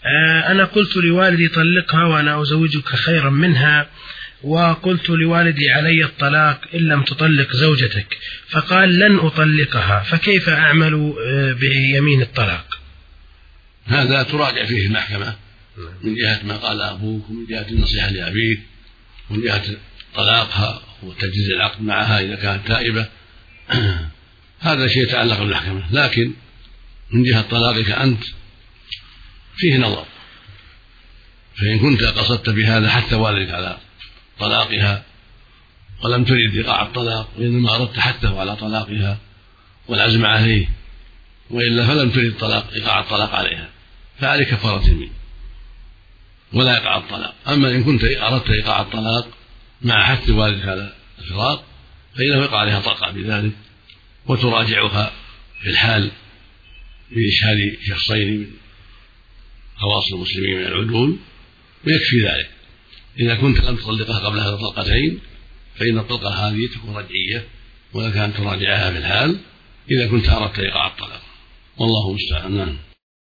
أنا قلت لوالدي طلقها وأنا أزوجك خيرا منها، وقلت لوالدي علي الطلاق إن لم تطلق زوجتك، فقال لن أطلقها، فكيف أعمل بيمين الطلاق؟ هذا تراجع فيه المحكمة من جهة ما قال أبوك، ومن جهة النصيحة لأبيك، ومن جهة طلاقها وتجديد العقد معها إذا كانت تائبة. هذا شيء يتعلق بالمحكمة. لكن من جهة طلاقك أنت فيه نظر، فإن كنت قصدت بهذا حتى والدك على طلاقها ولم تريد إيقاع الطلاق، وإنما أردت حثه على طلاقها والعزم عليه، وإلا فلم تريد إيقاع الطلاق عليها، فعليك كفارة يمين ولا إيقاع الطلاق. أما إن كنت أردت إيقاع الطلاق مع حث والدك على الفراق فإنه يقع عليها طلقة بذلك، وتراجعها في الحال بإشهاد شخصين من خواص المسلمين من العدول، ويكفي ذلك. إذا كنت لم تطلقها قبل هذه الطلقتين فإن الطلقة هذه تكون رجعية، ولك أن تراجعها في الحال إذا كنت أردت إيقاع الطلاق، والله المستعان.